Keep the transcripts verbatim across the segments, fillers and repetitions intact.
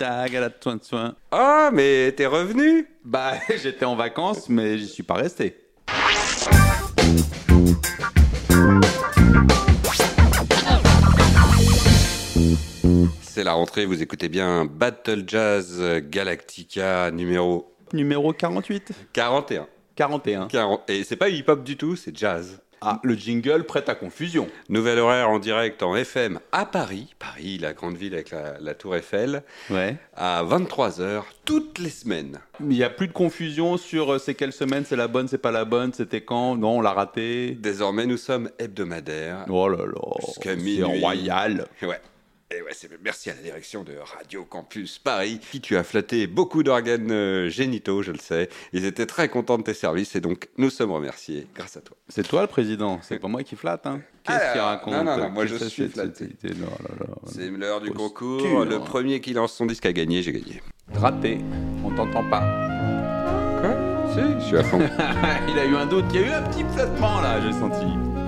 Hashtag à la soin de soin. Ah, mais t'es revenu? Bah, j'étais en vacances, mais j'y suis pas resté. C'est la rentrée, vous écoutez bien Battle Jazz Galactica numéro... Numéro quarante-huit. quarante et un. quarante et un. quarante Et c'est pas hip-hop du tout, c'est jazz. Ah, le jingle prête à confusion. Nouvel horaire en direct en F M à Paris. Paris, la grande ville avec la, la tour Eiffel. Ouais. À vingt-trois heures, toutes les semaines. Il n'y a plus de confusion sur euh, c'est quelle semaine, c'est la bonne, c'est pas la bonne, c'était quand, non, on l'a raté. Désormais, nous sommes hebdomadaires. Oh là là, Jusqu'à c'est minuit. royal. Ouais. Et ouais, c'est merci à la direction de Radio Campus Paris, qui tu as flatté beaucoup d'organes euh, génitaux, je le sais. Ils étaient très contents de tes services et donc nous sommes remerciés grâce à toi. C'est toi le président, c'est pas moi qui flatte, hein. Qu'est-ce Ah, qu'il raconte? non, non, non, moi je Qu'est-ce que suis c'est, flatté. c'est- c'est- non, là, là, C'est l'heure du Posture. concours. Le premier qui lance son disque a gagné, j'ai gagné. Raté, on t'entend pas. Quoi? Si, je suis à fond. Il a eu un doute, il y a eu un petit flottement là, j'ai senti.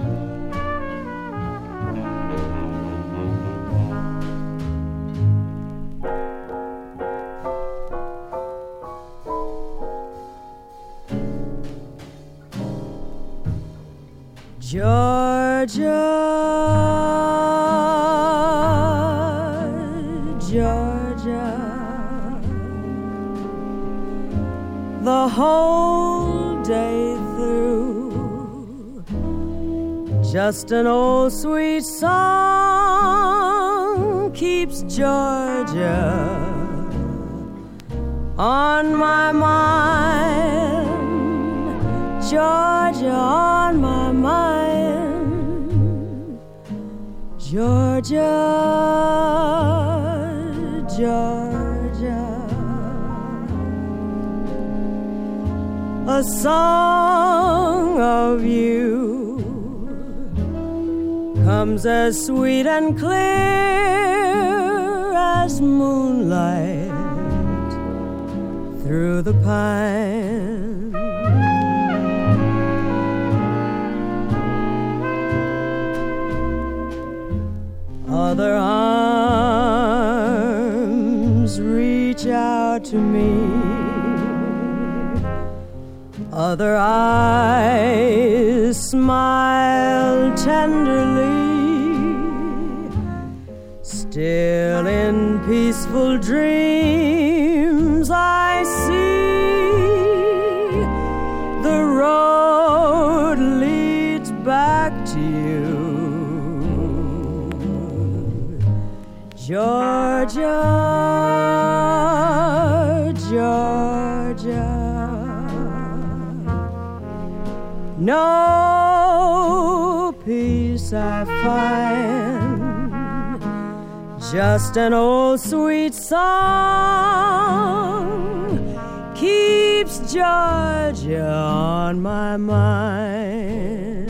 Georgia, Georgia, the whole day through, just an old sweet song keeps Georgia on my mind, Georgia on my mind, Georgia, Georgia, a song of you comes as sweet and clear as moonlight through the pine. Other arms reach out to me, other eyes smile tenderly, still in peaceful dreams I see the road leads back to you, Georgia, Georgia. No peace I find, just an old sweet song keeps Georgia on my mind.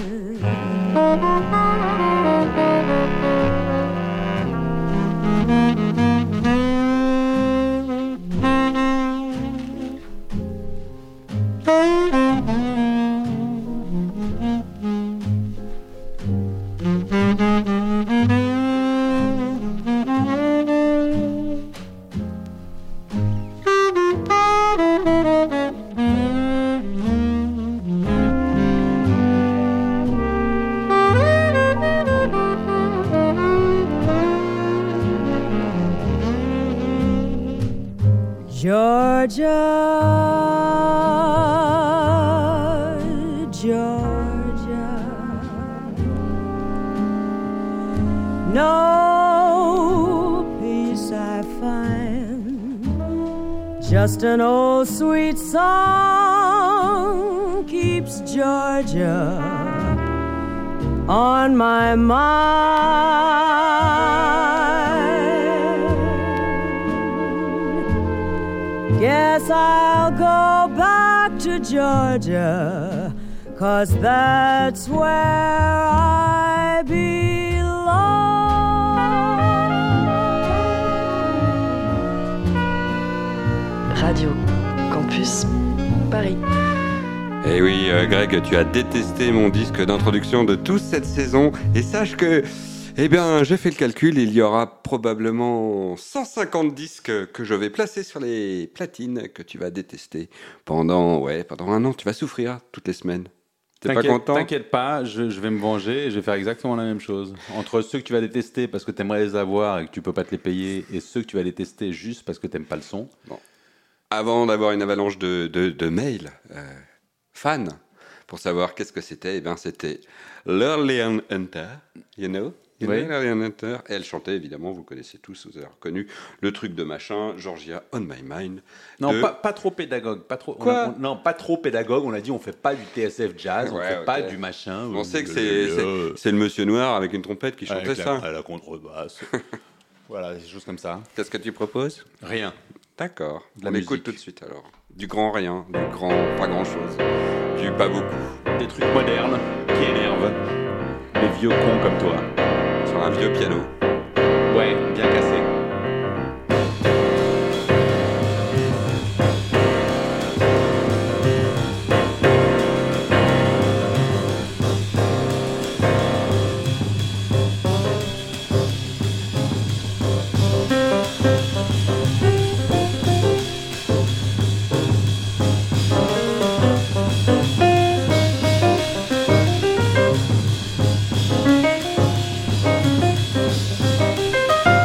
Georgia, Georgia, no peace I find, just an old sweet song keeps Georgia on my mind. Guess I'll go back to Georgia, 'cause that's where I belong. Radio Campus Paris. Eh oui, euh, Greg, tu as détesté mon disque d'introduction de toute cette saison. Et sache que Eh bien, j'ai fait le calcul, il y aura probablement cent cinquante disques que je vais placer sur les platines que tu vas détester pendant, ouais, pendant un an. Tu vas souffrir toutes les semaines. T'es pas T'inquiète, content? t'inquiète pas, je, je vais me venger et je vais faire exactement la même chose. Entre ceux que tu vas détester parce que tu aimerais les avoir et que tu peux pas te les payer, et ceux que tu vas détester juste parce que tu n'aimes pas le son. Bon. Avant d'avoir une avalanche de, de, de mails euh, fans pour savoir qu'est-ce que c'était, eh bien c'était Lillian Hunter, you know, you Oui. know Lillian Hunter. Et elle chantait évidemment, vous connaissez tous, vous avez reconnu le truc de machin, Georgia on my mind. Non, de... pas, pas trop pédagogue. Pas trop, on Quoi a- on- non, pas trop pédagogue. On a dit on fait pas du T S F jazz, on Ouais, fait ok. pas du machin. On euh, sait que euh, c'est, c'est, euh, c'est le monsieur noir avec une trompette qui chantait avec ça. la, à la contrebasse. Voilà, des choses comme ça. Qu'est-ce que tu proposes? Rien. D'accord, De la on écoute musique. tout de suite alors. Du grand rien, du grand pas grand-chose, du pas beaucoup. Des trucs modernes qui énervent. Des vieux cons comme toi. Sur un vieux piano. Ouais, bien cassé. Thank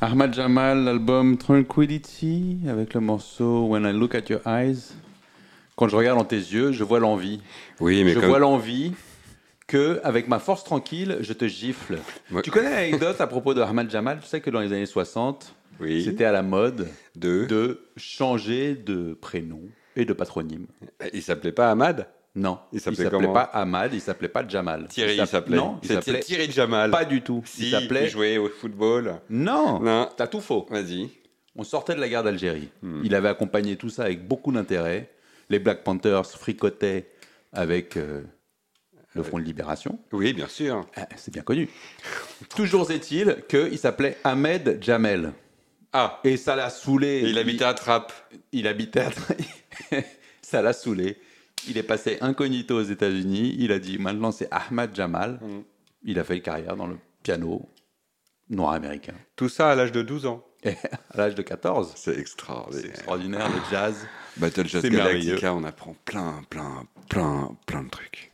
Ahmad Jamal, l'album Tranquility, avec le morceau When I Look at Your Eyes. Quand je regarde dans tes yeux, je vois l'envie. Oui, mais je comme... vois l'envie que, avec ma force tranquille, je te gifle. Ouais. Tu connais l'anecdote à propos de Ahmad Jamal? Tu sais que dans les années soixante, oui. c'était à la mode de... de changer de prénom et de patronyme. Il s'appelait pas Ahmad? Non, il s'appelait, il s'appelait pas Ahmad, il s'appelait pas Jamal. Thierry, il s'appelait. Non, il C'était s'appelait Thierry Jamal. Pas du tout. Si, il s'appelait. Il jouait au football. Non, non. T'as tout faux. Vas-y. On sortait de la guerre d'Algérie. Hmm. Il avait accompagné tout ça avec beaucoup d'intérêt. Les Black Panthers fricotaient avec euh, le Front de Libération. Oui, bien sûr. Ah, c'est bien connu. Toujours est-il qu'il s'appelait Ahmed Jamel. Ah. Et ça l'a saoulé. Et il habitait à Trappes. Il habitait à Trappes. Ça l'a saoulé. Il est passé incognito aux États-Unis. Il a dit maintenant c'est Ahmad Jamal. Mm. Il a fait une carrière dans le piano noir américain. Tout ça à l'âge de douze ans. Et à l'âge de quatorze. C'est extraordinaire. C'est extraordinaire, le jazz. Battle Jazz Galactica, on apprend plein, plein, plein, plein de trucs.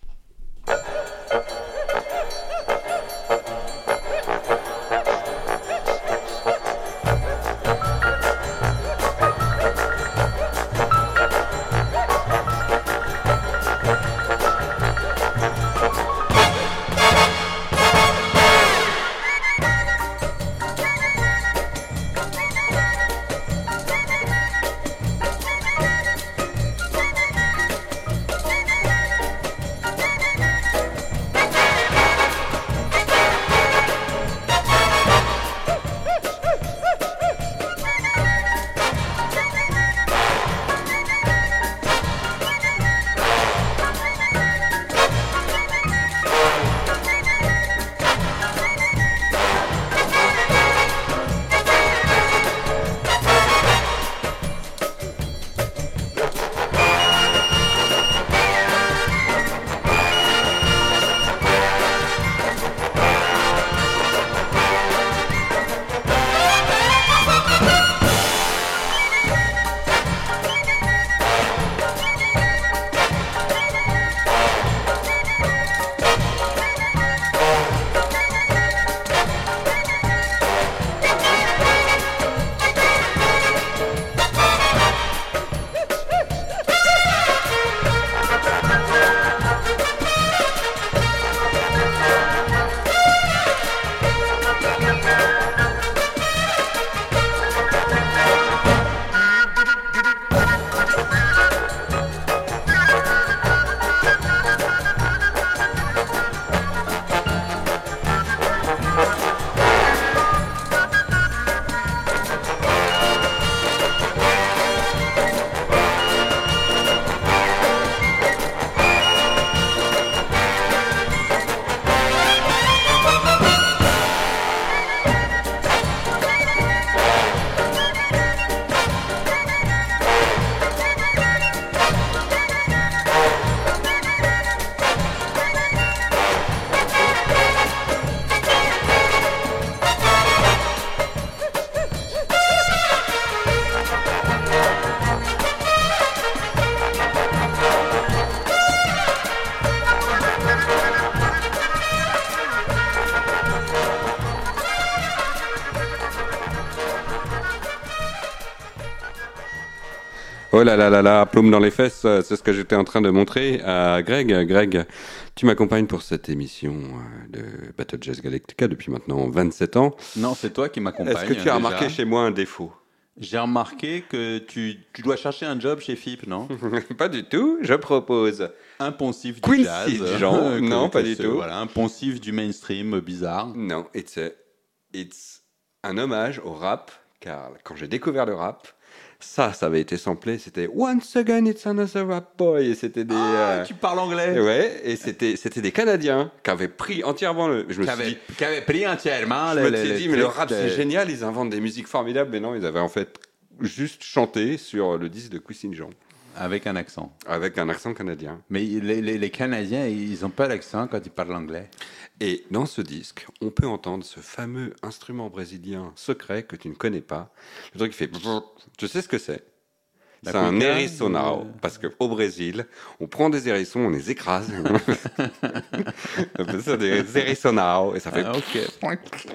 Oh là là là là, plombe dans les fesses, c'est ce que j'étais en train de montrer à Greg. Greg, tu m'accompagnes pour cette émission de Battle Jazz Galactica depuis maintenant vingt-sept ans. Non, c'est toi qui m'accompagne. Est-ce que tu as déjà remarqué chez moi un défaut? J'ai remarqué que tu, tu dois chercher un job chez F I P, non? Pas du tout, je propose. Un poncif du Quincy jazz. Jean, non, pas du tout. Voilà, un poncif du mainstream bizarre. Non, it's, a, it's un hommage au rap, car quand j'ai découvert le rap, ça, ça avait été samplé, c'était Once Again It's Another Rap Boy, et c'était des... Ah, euh... tu parles anglais? Ouais, et c'était, c'était des Canadiens qui avaient pris entièrement le... Je me qui, suis avait, dit... qui avaient pris entièrement... Je les, me suis les, dit, les mais le rap, de... c'est génial, ils inventent des musiques formidables, mais non, ils avaient en fait juste chanté sur le disque de Quincy Jean. Avec un accent. Avec un accent canadien. Mais les, les, les Canadiens, ils n'ont pas l'accent quand ils parlent anglais. Et dans ce disque, on peut entendre ce fameux instrument brésilien secret que tu ne connais pas. Le truc qui fait... Tu sais ce que c'est? C'est La un hérissonao, euh... parce qu'au Brésil, on prend des hérissons, on les écrase. On appelle ça des hérissonao, et ça fait... Ah, ok.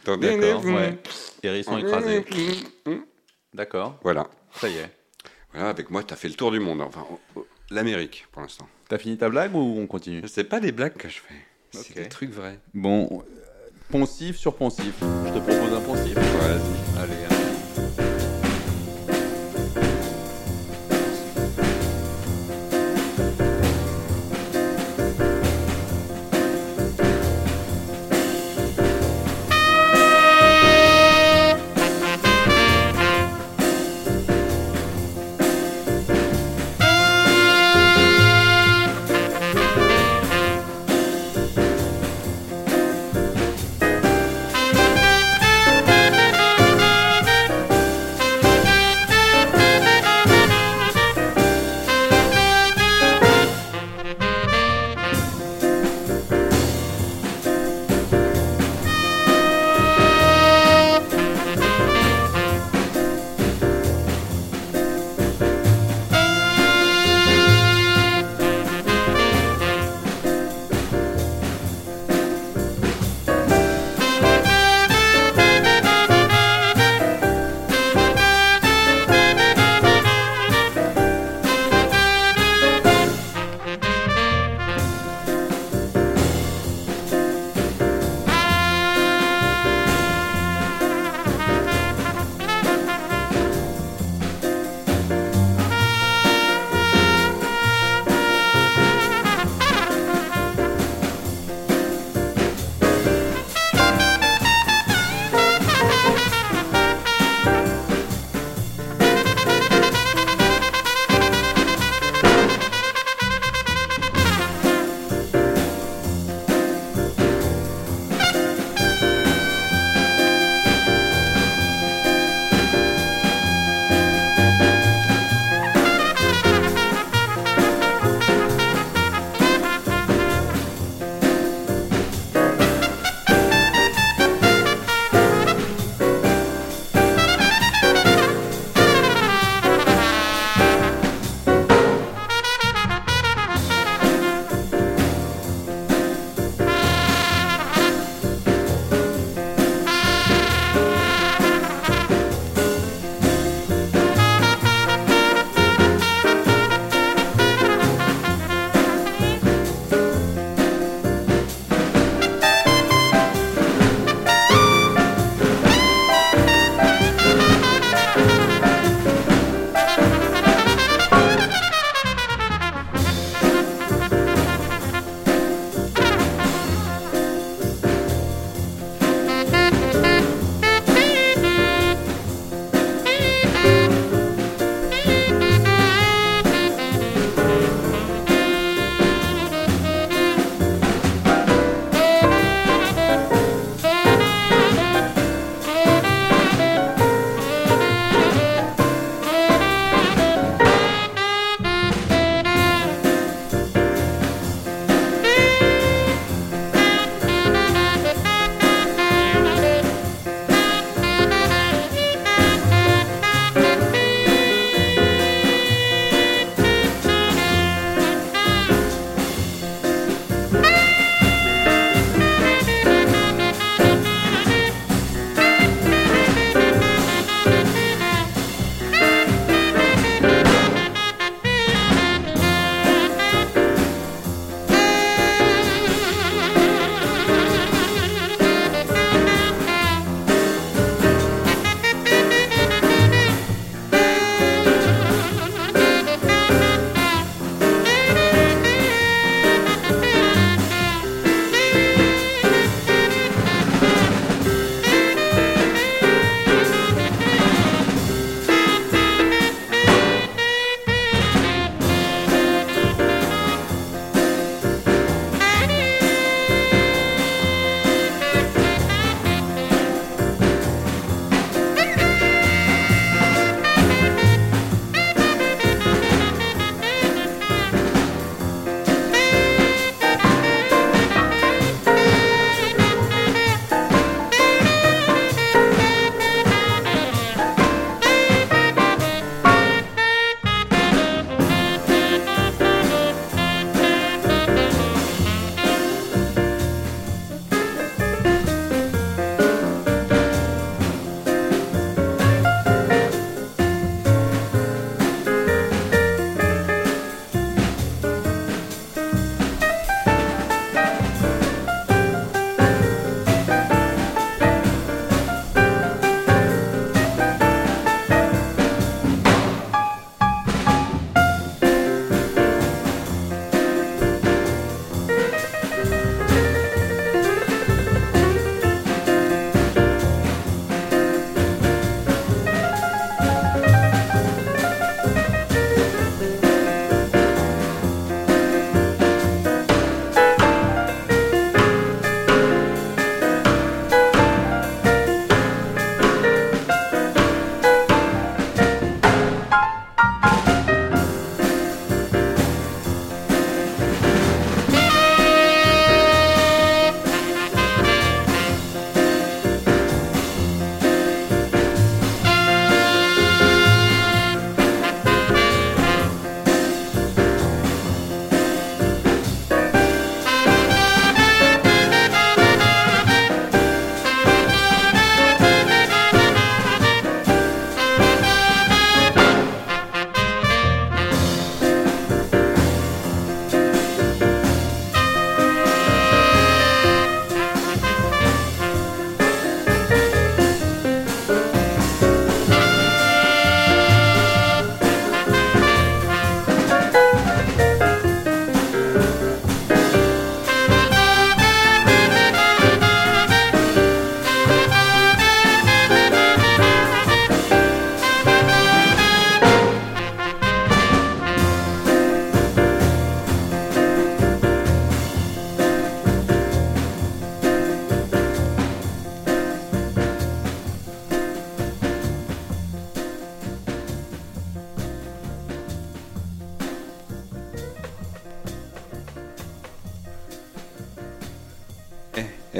D'accord, ouais. Hérisson écrasé. D'accord. Voilà. Ça y est. Voilà, avec moi, tu as fait le tour du monde. Enfin, l'Amérique, pour l'instant. T'as fini ta blague ou on continue? C'est pas des blagues que je fais. C'est okay. des trucs vrais. Bon, poncif sur poncif. Je te propose un poncif. Vas-y. Allez, allez.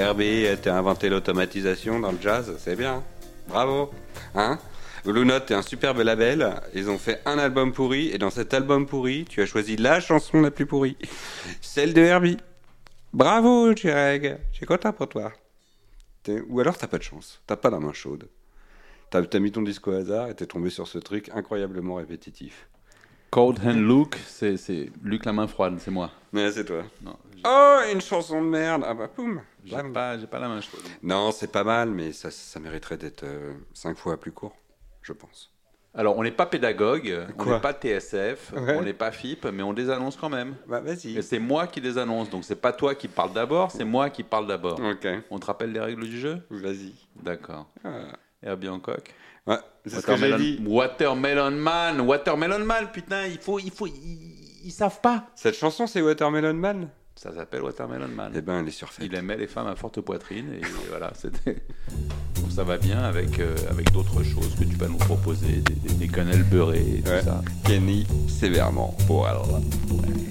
Herbie, t'as inventé l'automatisation dans le jazz, c'est bien. Bravo. Hein? Blue Note est un superbe label. Ils ont fait un album pourri, et dans cet album pourri, tu as choisi la chanson la plus pourrie. Celle de Herbie. Bravo, Chireg. Je suis content pour toi. T'es... Ou alors t'as pas de chance. T'as pas la main chaude. T'as, t'as mis ton disque au hasard et t'es tombé sur ce truc incroyablement répétitif. Cold Hand Luke, c'est, c'est Luc la main froide, c'est moi. Mais c'est toi. Non, oh, une chanson de merde. Ah bah poum. J'ai pas, j'ai pas la main chaude. Non, c'est pas mal, mais ça, ça mériterait d'être euh, cinq fois plus court, je pense. Alors, on n'est pas pédagogue, Quoi? on n'est pas T S F, ouais. on n'est pas F I P, mais on les annonce quand même. Bah vas-y. Et c'est moi qui les annonce, donc c'est pas toi qui parle d'abord, c'est moi qui parle d'abord. Ok. On te rappelle les règles du jeu? Vas-y. D'accord. Ah. Herbie Hancock. Ouais, c'est ce que j'ai dit. Watermelon Man, Watermelon Man, putain, il faut, il faut, ils, ils savent pas. Cette chanson, c'est Watermelon Man? Ça s'appelle Watermelon Man. Eh ben, elle est surfaite. Il aimait les femmes à forte poitrine et voilà, c'était. Donc ça va bien avec euh, avec d'autres choses que tu vas nous proposer, des, des, des quenelles beurrées, et tout ouais. ça. Kenny, sévèrement. Bon alors. Ouais.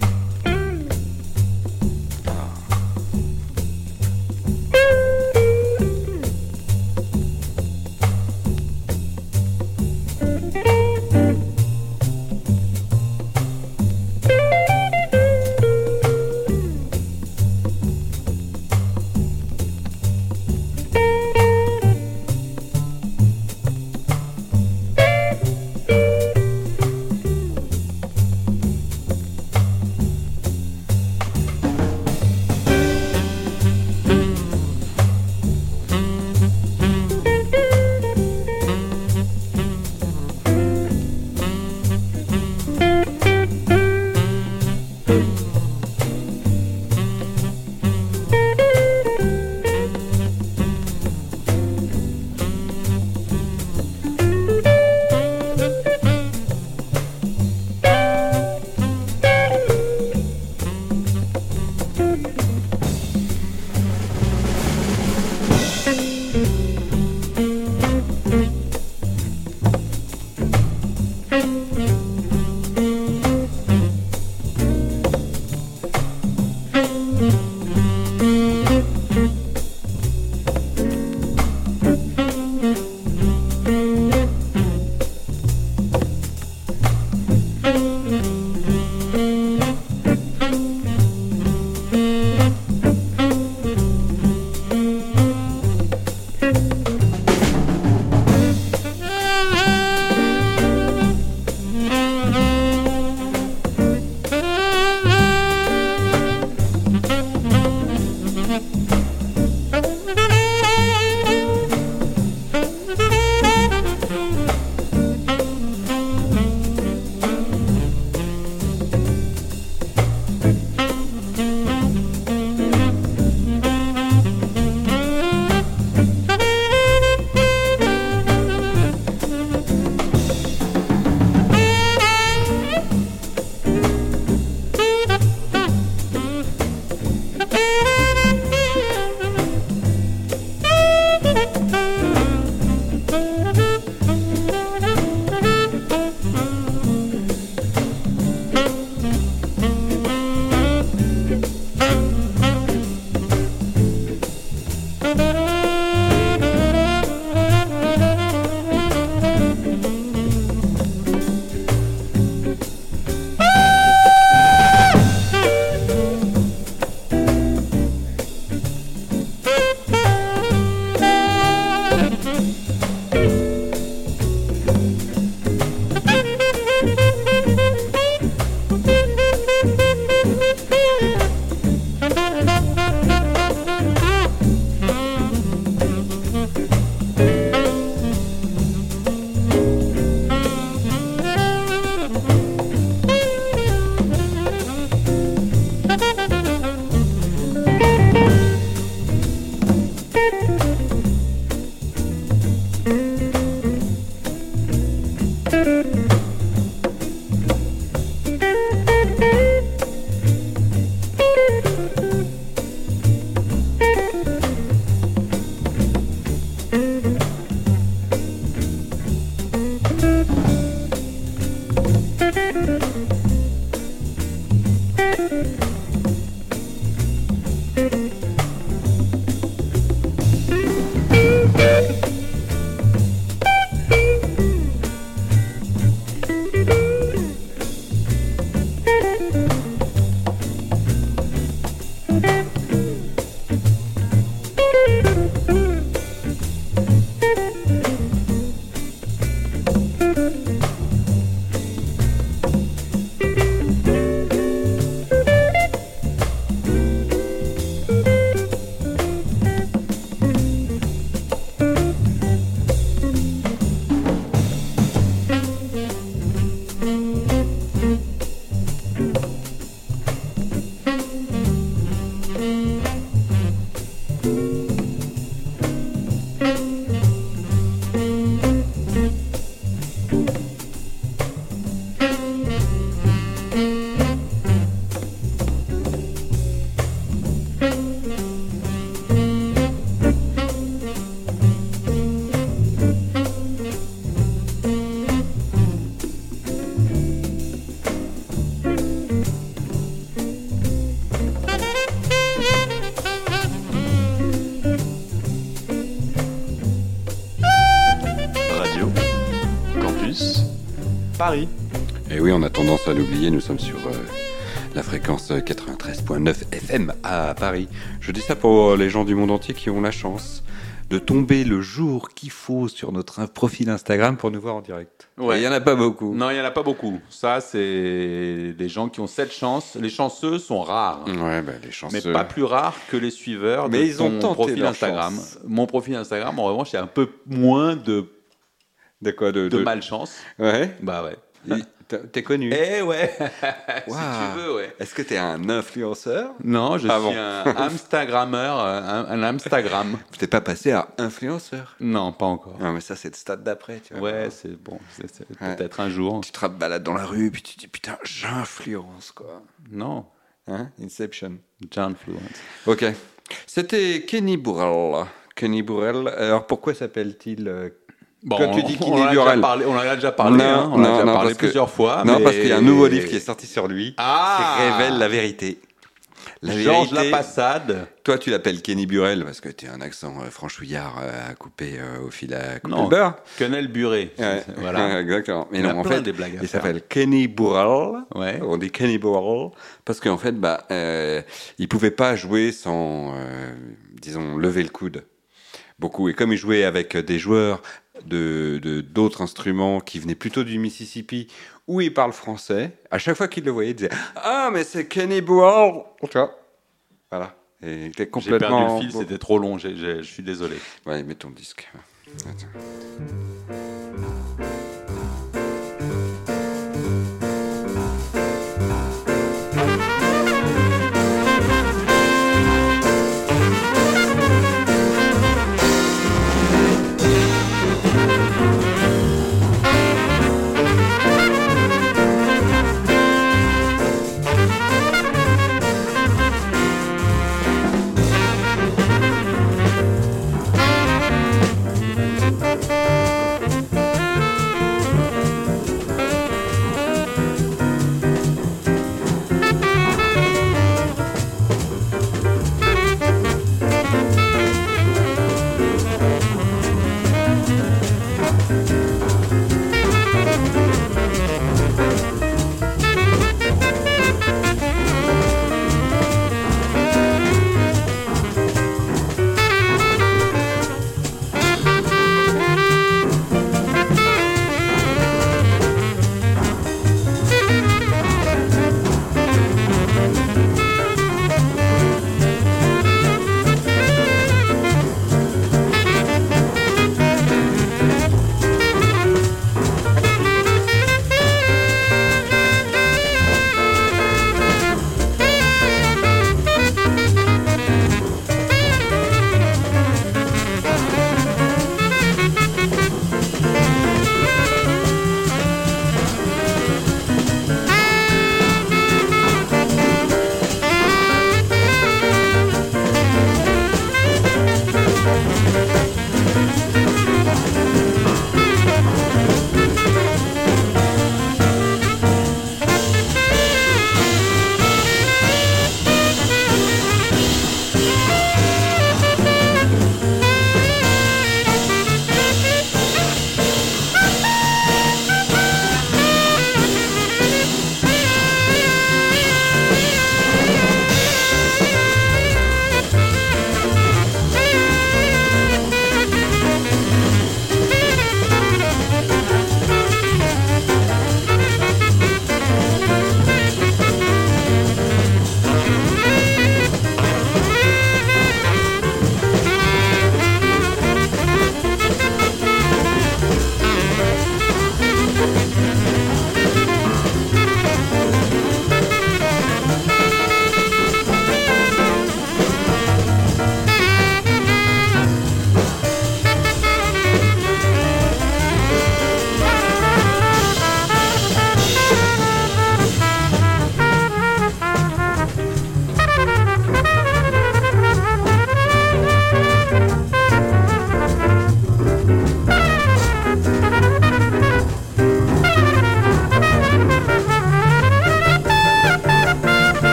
Paris. Et oui, on a tendance à l'oublier, nous sommes sur euh, la fréquence quatre-vingt-treize virgule neuf F M à Paris. Je dis ça pour les gens du monde entier qui ont la chance de tomber le jour qu'il faut sur notre profil Instagram pour nous voir en direct. Ouais. Il n'y en a pas beaucoup. Non, il n'y en a pas beaucoup. Ça, c'est des gens qui ont cette chance. Les chanceux sont rares. Ouais, bah, les chanceux. Mais pas plus rares que les suiveurs Mais de ils ton ont tenté profil leur Instagram. chance. Mon profil Instagram, en revanche, il y a un peu moins de, de, quoi, de, de, de... malchance. Ouais. Bah ouais. Et t'es connu. Eh ouais. Wow. Si tu veux, ouais. Est-ce que t'es un influenceur? Non, je ah suis bon. un Instagrammeur, un, un Instagram. T'es pas passé à influenceur? Non, pas encore. Non, mais ça, c'est le stade d'après, tu vois. Ouais, c'est bon, c'est, c'est ouais. peut-être un jour. Tu te balades dans la rue, puis tu te dis, putain, j'influence, quoi. Non. Hein? Inception. J'influence. Ok. C'était Kenny Burrell. Kenny Burrell. Alors, pourquoi s'appelle-t-il euh, Bon, Quand tu dis on, Kenny on, Burrell, parlé, on en a déjà parlé, non, hein, on non, en a déjà non, parlé que, plusieurs fois. Non, mais... parce qu'il y a un nouveau livre qui est sorti sur lui, ah qui révèle la vérité. La Georges vérité, Lapassade. Toi, tu l'appelles Kenny Burrell parce que tu as un accent euh, franchouillard euh, à couper euh, au fil à couper non, le beurre. Quenel Buré. Ouais, voilà. Exactement. Mais il non, en fait, des blagues à il faire. s'appelle Kenny Burrell. Ouais. On dit Kenny Burrell parce qu'en fait, bah, euh, il pouvait pas jouer sans, euh, disons, lever le coude. Beaucoup. Et comme il jouait avec des joueurs de, de, d'autres instruments qui venaient plutôt du Mississippi, où il parle français, à chaque fois qu'il le voyait, il disait « Ah, mais c'est Kenny Burrell !» Tu vois. Voilà. Et il était complètement... J'ai perdu le fil, c'était trop long, j'ai, j'ai, je suis désolé. Ouais, mets ton disque. Attends.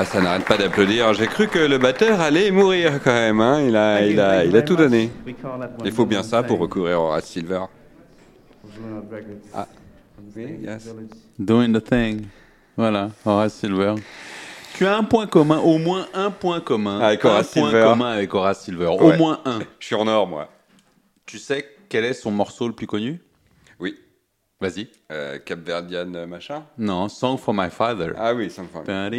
Ah, ça n'arrête pas d'applaudir. J'ai cru que le batteur allait mourir quand même. Hein. Il a, il a, il a tout donné. Il faut bien ça pour recourir au Horace Silver. Ah, oui, yes. Doing the thing. Voilà, Horace Silver. Tu as un point commun, au moins un point commun. Avec Horace un point Silver. commun avec Horace Silver. Ouais. Au moins un. Je suis en or, moi. Tu sais quel est son morceau le plus connu? Oui. Vas-y. Euh, Capverdian machin. Non, Song for My Father. Ah oui, Song for My Father.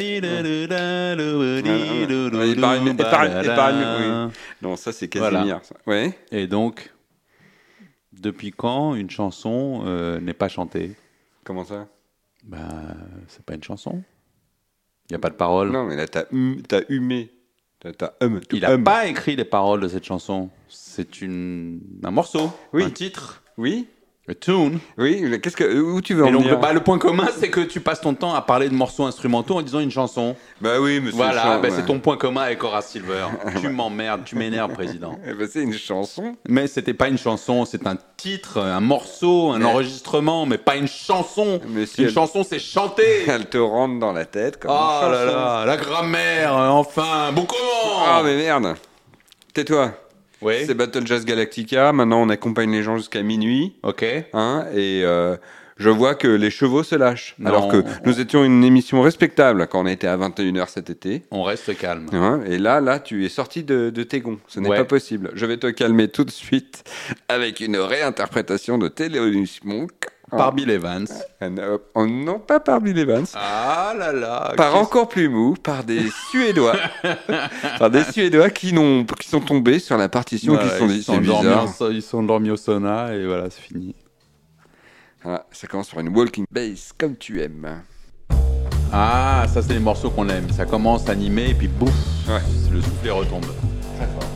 Épargne, Non, ça c'est Casimir. Voilà. Ouais. Et donc, depuis quand une chanson euh, n'est pas chantée? Comment ça? Bah, c'est pas une chanson. Il n'y a pas de paroles. Non, mais là t'as hum, t'as humé. T'as, t'as hum, Il n'a hum. pas écrit les paroles de cette chanson. C'est une... un morceau, oui. un titre. Oui. A tune. Oui, mais qu'est-ce que, où tu veux et en donc, venir? bah, le point commun, c'est que tu passes ton temps à parler de morceaux instrumentaux en disant une chanson. Bah oui, mais c'est voilà, chan- bah, ouais. c'est ton point commun avec Horace Silver. Tu m'emmerdes, tu m'énerves, président. Eh ben, c'est une chanson. Mais c'était pas une chanson, c'est un titre, un morceau, un mais... enregistrement, mais pas une chanson. Mais si une elle... chanson, c'est chanter. Elle te rentre dans la tête comme oh une chanson. là là, la grammaire, enfin, bon comment? Ah mais merde. Tais-toi. Oui. C'est Battle Jazz Galactica. Maintenant, on accompagne les gens jusqu'à minuit. Ok. Hein, et euh, je vois que les chevaux se lâchent. Non, alors que on... nous étions une émission respectable quand on était à vingt et une heures cet été. On reste calme. Hein, et là, là, tu es sorti de, de tes gonds. Ce n'est ouais. pas possible. Je vais te calmer tout de suite avec une réinterprétation de Thelonious Monk. Par Bill Evans. Euh, oh non, pas par Bill Evans. Ah là là. Par encore plus mou, par des Suédois. par des Suédois qui, n'ont, qui sont tombés sur la partition, voilà, qui se sont dit, c'est bizarre. En, ils sont dormis au sauna et voilà, c'est fini. Voilà, ça commence sur une walking bass, comme tu aimes. Ah, ça c'est les morceaux qu'on aime. Ça commence animé et puis bouf, ouais. le soufflet retombe. Très fort.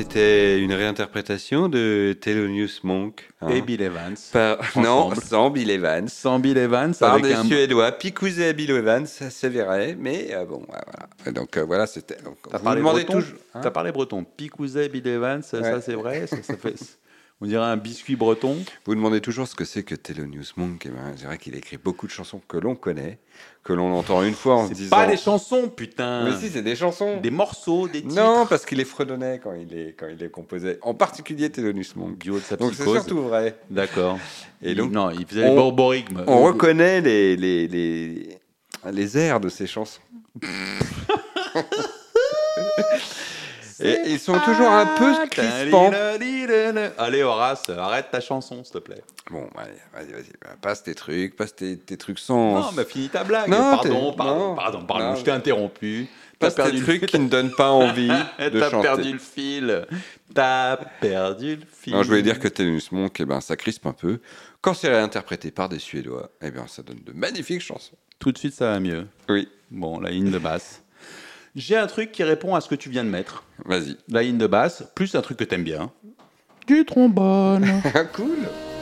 c'était une réinterprétation de Thelonious Monk. Hein, et Bill Evans. Par... Non, sans Bill Evans. Sans Bill Evans. Par avec des un... Suédois. Picouzé à Bill Evans, ça c'est vrai, mais euh, bon, voilà. Et donc euh, voilà, c'était... Donc, T'as parlé breton toujours... hein T'as parlé breton. Picouzé, Bill Evans, ouais. Ça c'est vrai, ça, ça fait... On dirait un biscuit breton. Vous demandez toujours ce que c'est que Thelonious Monk. Eh ben, c'est vrai qu'il a écrit beaucoup de chansons que l'on connaît, que l'on entend une fois en se disant... C'est pas des chansons, putain. Mais si, c'est des chansons. Des morceaux, des titres. Non, parce qu'il les fredonnait quand il les, quand il les composait. En particulier Thelonious Monk. Du haut de sa donc psychose. C'est surtout vrai. D'accord. Et donc, il, non, il faisait on, les borborigmes. On reconnaît les, les, les, les airs de ces chansons. Et ils sont toujours un peu crispants. Allez Horace, arrête ta chanson s'il te plaît. Bon, allez, vas-y, vas-y, passe tes trucs, passe tes, tes trucs sans... Non, mais finis ta blague. Non, pardon, pardon, non, pardon, pardon, non, je t'ai interrompu. Passe tes trucs qui ne donnent pas envie de T'as chanter. T'as perdu le fil. T'as perdu le fil. Non, je voulais dire que Thelonious Monk, eh ben, ça crispe un peu. Quand c'est réinterprété par des Suédois, eh bien, ça donne de magnifiques chansons. Tout de suite, ça va mieux. Oui. Bon, la ligne de basse. J'ai un truc qui répond à ce que tu viens de mettre. Vas-y. La ligne de basse, plus un truc que t'aimes bien. Du trombone. Cool.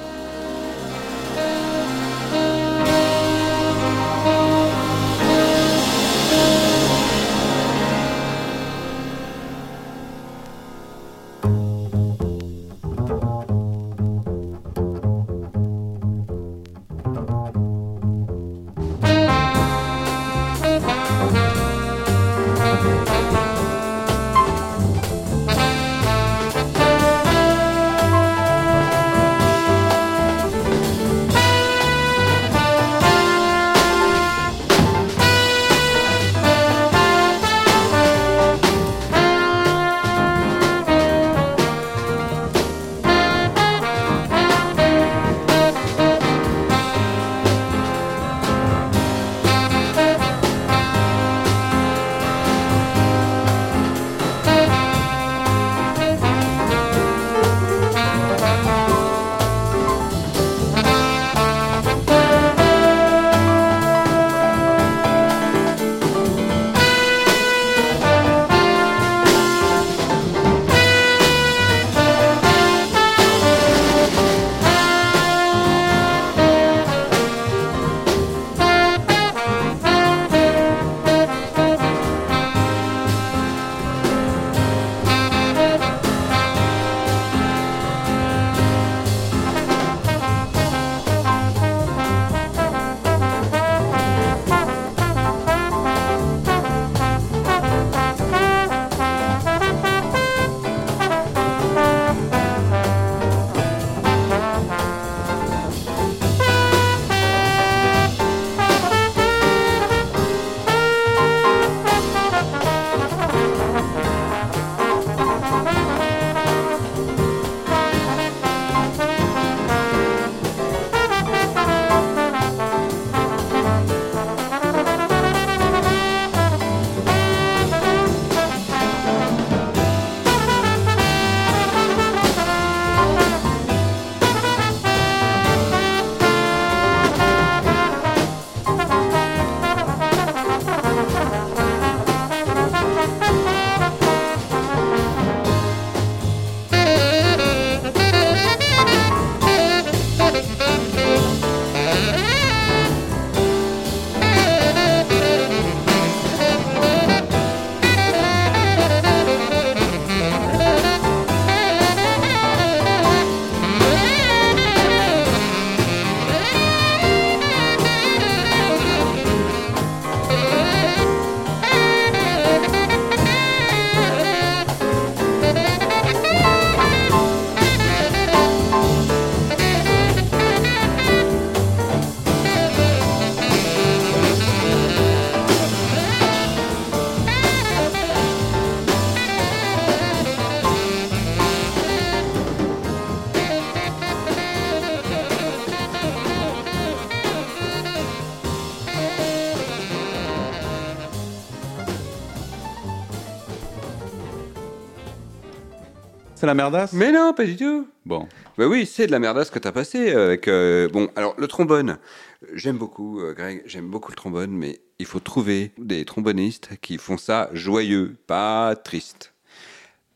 C'est la merdasse ? Mais non, pas du tout. Bon. Bah oui, c'est de la merdasse que t'as passé avec... Euh, bon, alors, le trombone, j'aime beaucoup, euh, Greg, j'aime beaucoup le trombone, mais il faut trouver des trombonistes qui font ça joyeux, pas triste.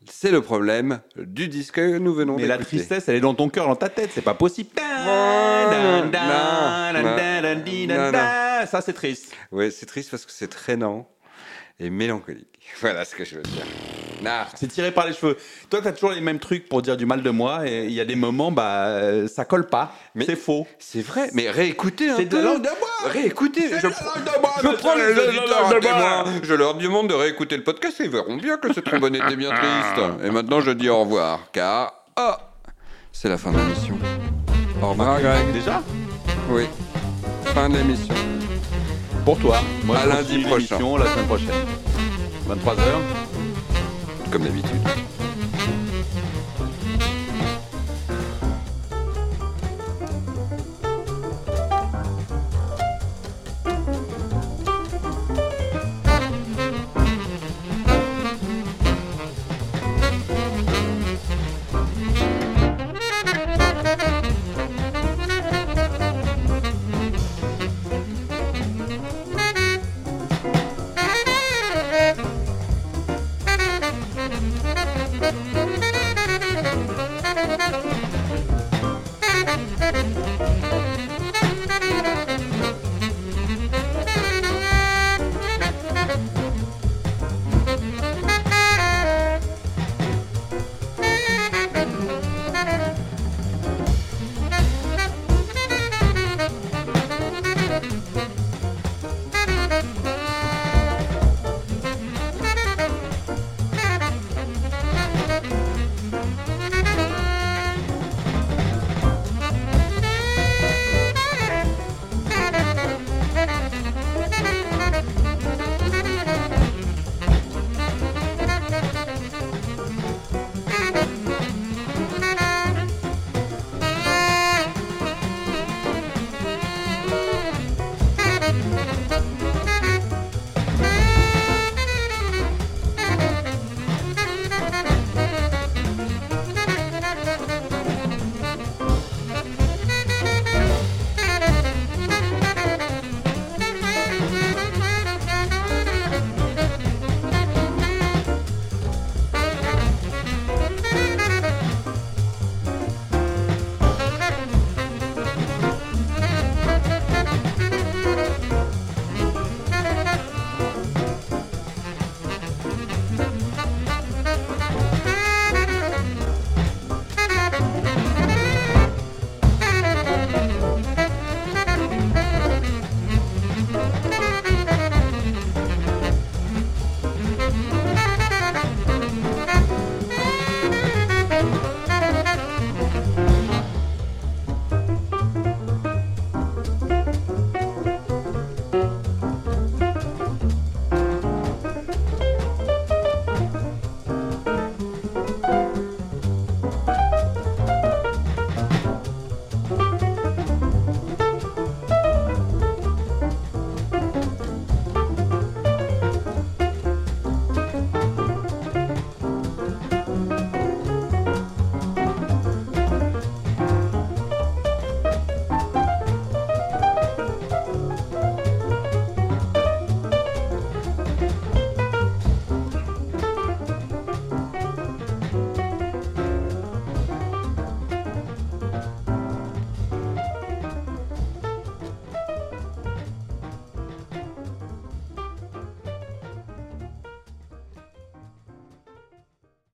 C'est le problème du disque que nous venons Mais d'écouter. la tristesse, elle est dans ton cœur, dans ta tête, c'est pas possible. Ça, c'est triste. Oui, c'est triste parce que c'est traînant et mélancolique. Voilà ce que je veux dire. Nah. C'est tiré par les cheveux. Toi, t'as toujours les mêmes trucs pour dire du mal de moi, et il y a des moments, bah, euh, ça colle pas. Mais c'est faux. C'est vrai, mais réécoutez un c'est peu. C'est de la langue de bois. Réécoutez. C'est je, de la langue de bois. Je prends les auditeurs à témoin. Je leur demande de réécouter le podcast et ils verront bien que cette trombone était bien triste. Et maintenant, je dis au revoir, car oh, c'est la fin de l'émission. Au revoir, Greg. Déjà ? Oui. Fin de l'émission. Pour toi. Moi, à lundi prochain. La semaine prochaine. vingt-trois heures. Comme d'habitude.